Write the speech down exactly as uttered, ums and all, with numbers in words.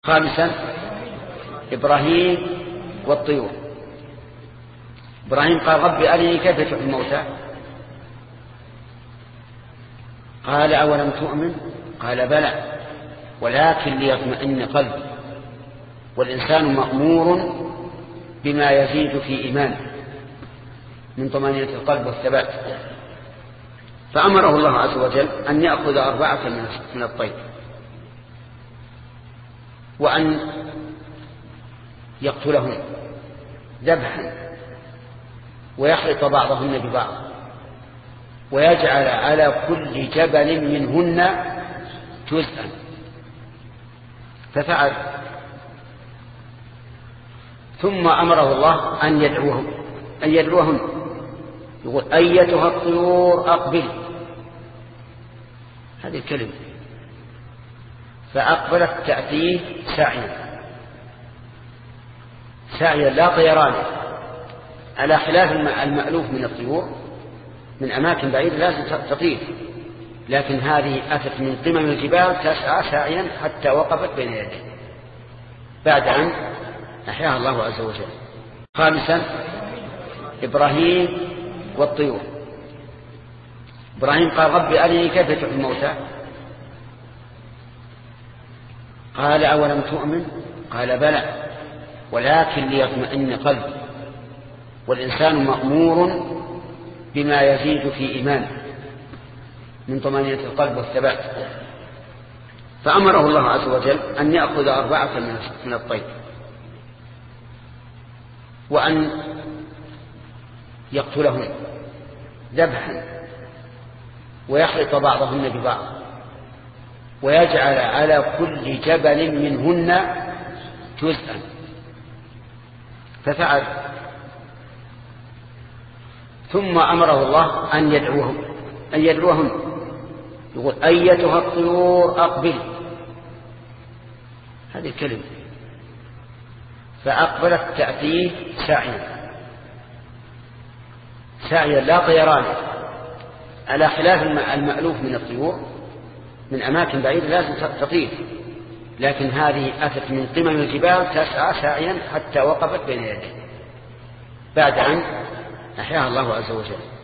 خامسا إبراهيم والطيور. إبراهيم قال رب أرني كيف تحيي الموتى، قال أولم تؤمن، قال بلى ولكن ليطمئن قلبي، والإنسان مأمور بما يزيد في إيمانه من طمأنينة القلب والثبات. فأمره الله عز وجل أن يأخذ أربعة من الطير وأن يقتلهن ذبحا ويخلط بعضهن ببعض ويجعل على كل جبل منهن جزءا، ففعل. ثم أمره الله أن يدعوهم أن يدعوهن، يقول أيتها الطيور أقبل، هذه الكلمة، فأقبلت تأتيه سعيا سعيا لا طيران، على خلاف المألوف من الطيور من أماكن بعيدة لازم تطير، لكن هذه أتت من قمم الجبال تسعى سعيا حتى وقفت بين يديه بعد أن أحياها الله عز وجل. خامسا إبراهيم والطيور. إبراهيم قال رب أرني كيف تحيي الموتى، قال أولم تؤمن، قال بلى ولكن ليطمئن قلبي، والإنسان مأمور بما يزيد في إيمانه من طمأنينة القلب والثبات. فأمره الله عز وجل أن يأخذ أربعة من الطير وأن يقتلهن ذبحا ويخلط بعضهن ببعض ويجعل على كل جبل منهن جزءا، ففعل. ثم أمره الله أن يدعوهم أن يدعوهن، يقول أيتها الطيور أقبل، هذه الكلمة، فأقبلت تأتيه سعيا سعيا لا طيران، على خلاف المألوف من الطيور من أماكن بعيدة لازم تطير، لكن هذه أتت من قمم الجبال تسعى سعيا حتى وقفت بين يديه بعد أن أحياها الله عز وجل.